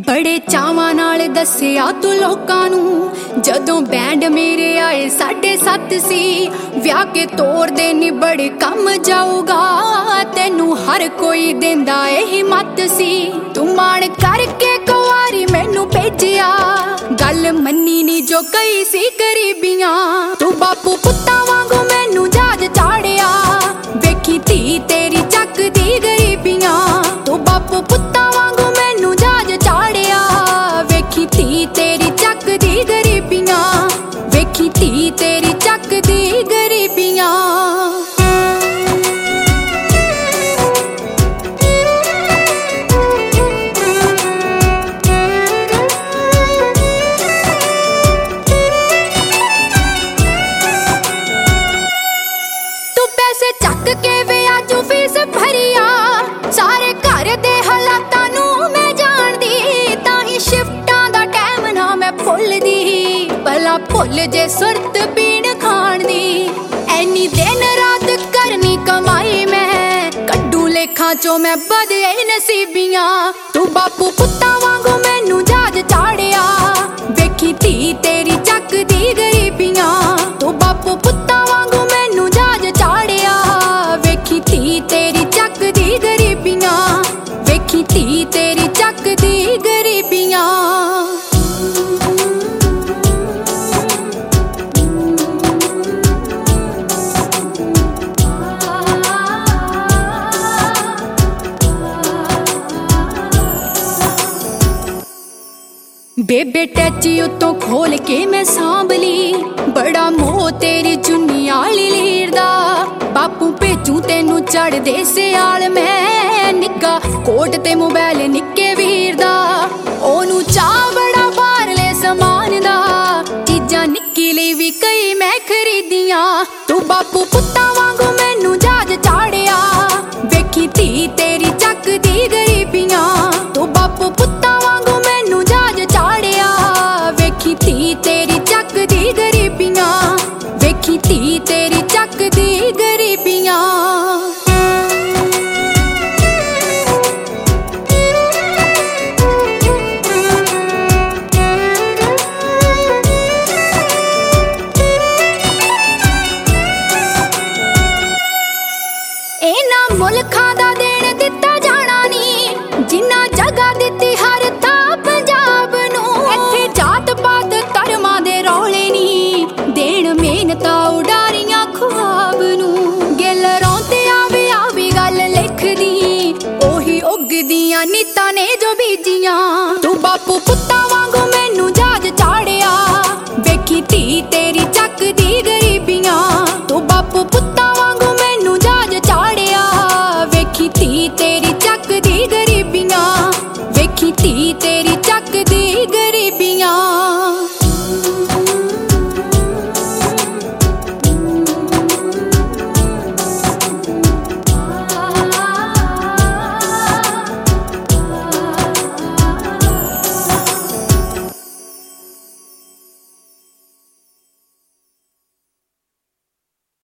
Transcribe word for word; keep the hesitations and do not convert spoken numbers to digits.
बड़े चावां नाल दस्सिया तू लोकां नू जदों बैंड मेरे आए साढ़े सत्त सी व्याह के तोड़ दे नी बड़े कम जाऊगा तेनू हर कोई देंदा एही मत सी तू मान करके कुआरी मैनू भेजिया गल मन्नी नी जो कई सी गरीबियां तू बापू पुत्तां वांगू मैनू जहाज चाड़िया वेखी धी तेरी चकदी गरीबियां तू बापू पुत्तां वांगू मैनू जहाज चाड़िया वेखी धी तेरी चकदी गरीबियां वेखी धी तेरी चकदी गरीबियां। चक के वे आजू फीस भरिया सारे घर दे हालातां नू मैं जानदी ताही शिफ्टां दा टाइम ना मैं भुलदी भला भुल जे सुरत पीण खाण दी ऐनी दिन रात करनी कमाई मैं कड्डू लेखां चो मैं बदे नसीबियां तू बापू पुत्तां वांगू मैनू जहाज चाड़िया वेखी धी तेरी चकदी गरीबियां तू बापू पुत्तां वांगू मैनू जहाज चाड़िया वेखी धी तेरी चकदी गरीबियां वेखी धी तेरी चकदी गरीबियां। बेबे टैची उतों खोल के मैं सांभ ली बड़ा मोह तेरी चुन्नी आली लीर दा बापू भेजू तेनू चढ़ दे सियाल मैं निक्का कोट ते मोबाइल निक्के वीर दा ओनू चाह बड़ा बाहरले समान दा चीजां निक्की ली भी कई मैं खरीदियां तू बापू पुत्तां वांगू मैनू जहाज चाड़िया वेखी धी तेरी चकदी गरीबियां तू बापू पुत्तां वांगू मैनू जहाज चाड़िया वेखी धी तेरी चकदी गरीबियां वेखी धी तेरी चकदी गरीबियां। इन्हां मुल्खां दा देण दित्ता जाना नी जिन्ना जगह दित्ती हर थां पंजाब नू इत्थे जात पात धर्मां दे रौले नी देण मेहनतां उडारियां ख्वाब नू गिल रौंदे आवे आवी गल लिखदी ओही उगदियां नीतां ने जो बीजियां।